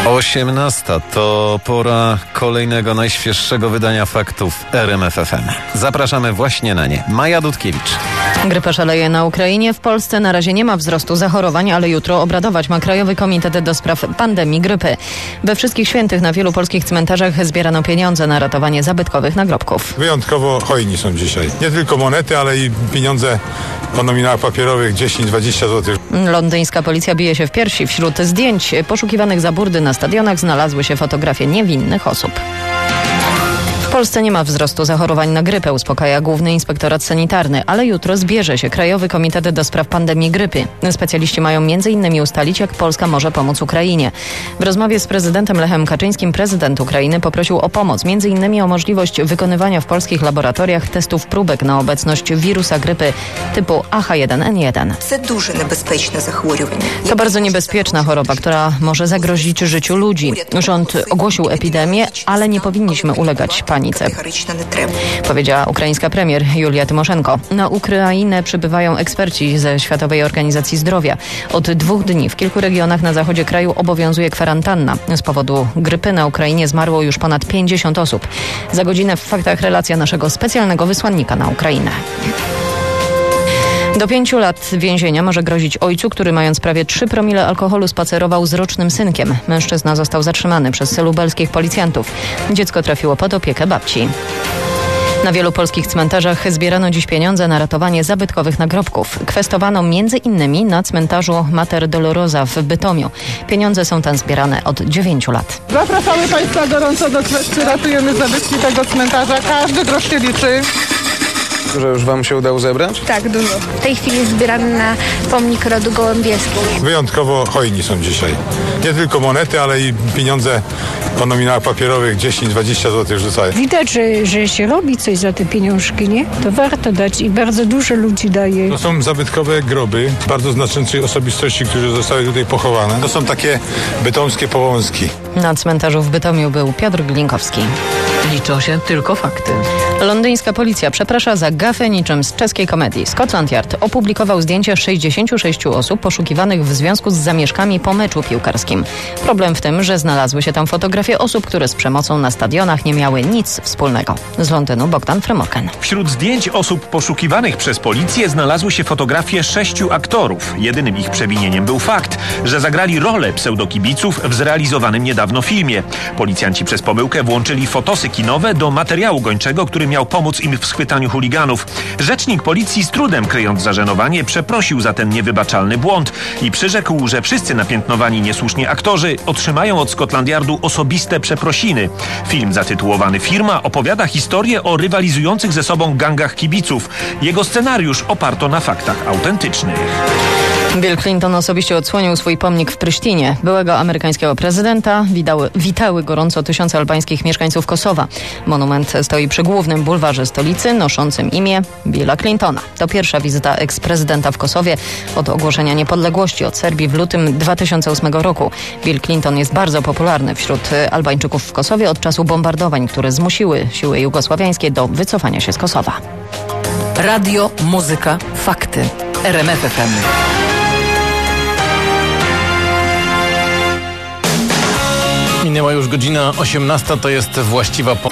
18 to pora kolejnego najświeższego wydania faktów RMF FM. Zapraszamy właśnie na nie. Maja Dudkiewicz. Grypa szaleje na Ukrainie. W Polsce na razie nie ma wzrostu zachorowań, ale jutro obradować ma Krajowy Komitet do Spraw Pandemii Grypy. We Wszystkich Świętych na wielu polskich cmentarzach zbierano pieniądze na ratowanie zabytkowych nagrobków. Wyjątkowo hojni są dzisiaj. Nie tylko monety, ale i pieniądze o nominałach papierowych 10-20 zł. Londyńska policja bije się w piersi. Wśród zdjęć poszukiwanych za burdy na stadionach znalazły się fotografie niewinnych osób. W Polsce nie ma wzrostu zachorowań na grypę, uspokaja Główny Inspektorat Sanitarny, ale jutro zbierze się Krajowy Komitet do Spraw Pandemii Grypy. Specjaliści mają m.in. ustalić, jak Polska może pomóc Ukrainie. W rozmowie z prezydentem Lechem Kaczyńskim prezydent Ukrainy poprosił o pomoc, m.in. o możliwość wykonywania w polskich laboratoriach testów próbek na obecność wirusa grypy typu AH1N1. To bardzo niebezpieczna choroba, która może zagrozić życiu ludzi. Rząd ogłosił epidemię, ale nie powinniśmy ulegać panice, powiedziała ukraińska premier Julia Tymoszenko. Na Ukrainę przybywają eksperci ze Światowej Organizacji Zdrowia. Od 2 dni w kilku regionach na zachodzie kraju obowiązuje kwarantanna. Z powodu grypy na Ukrainie zmarło już ponad 50 osób. Za godzinę w faktach relacja naszego specjalnego wysłannika na Ukrainę. Do 5 lat więzienia może grozić ojcu, który mając prawie 3 promile alkoholu spacerował z rocznym synkiem. Mężczyzna został zatrzymany przez lubelskich policjantów. Dziecko trafiło pod opiekę babci. Na wielu polskich cmentarzach zbierano dziś pieniądze na ratowanie zabytkowych nagrobków. Kwestowano m.in. na cmentarzu Mater Dolorosa w Bytomiu. Pieniądze są tam zbierane od 9 lat. Zapraszamy Państwa gorąco do kwestii. Ratujemy zabytki tego cmentarza. Każdy grosz się liczy. Że już wam się udało zebrać? Tak, dużo. W tej chwili zbieramy na pomnik rodu Gołębieskich. Wyjątkowo hojni są dzisiaj. Nie tylko monety, ale i pieniądze o nominałach papierowych 10-20 zł rzucają. Widać, że się robi coś za te pieniążki, nie? To warto dać i bardzo dużo ludzi daje. To są zabytkowe groby bardzo znaczących osobistości, które zostały tutaj pochowane. To są takie bytomskie powązki. Na cmentarzu w Bytomiu był Piotr Glinkowski. Liczą się tylko fakty. Londyńska policja przeprasza za gafę niczym z czeskiej komedii. Scotland Yard opublikował zdjęcia 66 osób poszukiwanych w związku z zamieszkami po meczu piłkarskim. Problem w tym, że znalazły się tam fotografie osób, które z przemocą na stadionach nie miały nic wspólnego. Z Londynu Bogdan Fremorken. Wśród zdjęć osób poszukiwanych przez policję znalazły się fotografie 6 aktorów. Jedynym ich przewinieniem był fakt, że zagrali rolę pseudokibiców w zrealizowanym niedawno filmie. Policjanci przez pomyłkę włączyli fotosy kinowe do materiału gończego, który miał pomóc im w schwytaniu chuliganów. Rzecznik policji, z trudem kryjąc zażenowanie, przeprosił za ten niewybaczalny błąd i przyrzekł, że wszyscy napiętnowani niesłusznie aktorzy otrzymają od Scotland Yardu osobiste przeprosiny. Film zatytułowany Firma opowiada historię o rywalizujących ze sobą gangach kibiców. Jego scenariusz oparto na faktach autentycznych. Bill Clinton osobiście odsłonił swój pomnik w Prysztinie. Byłego amerykańskiego prezydenta witały gorąco tysiące albańskich mieszkańców Kosowa. Monument stoi przy głównym bulwarze stolicy, noszącym imię Billa Clintona. To pierwsza wizyta eksprezydenta w Kosowie od ogłoszenia niepodległości od Serbii w lutym 2008 roku. Bill Clinton jest bardzo popularny wśród Albańczyków w Kosowie od czasu bombardowań, które zmusiły siły jugosławiańskie do wycofania się z Kosowa. Radio, muzyka, fakty. RMF FM. Minęła już godzina 18, to jest właściwa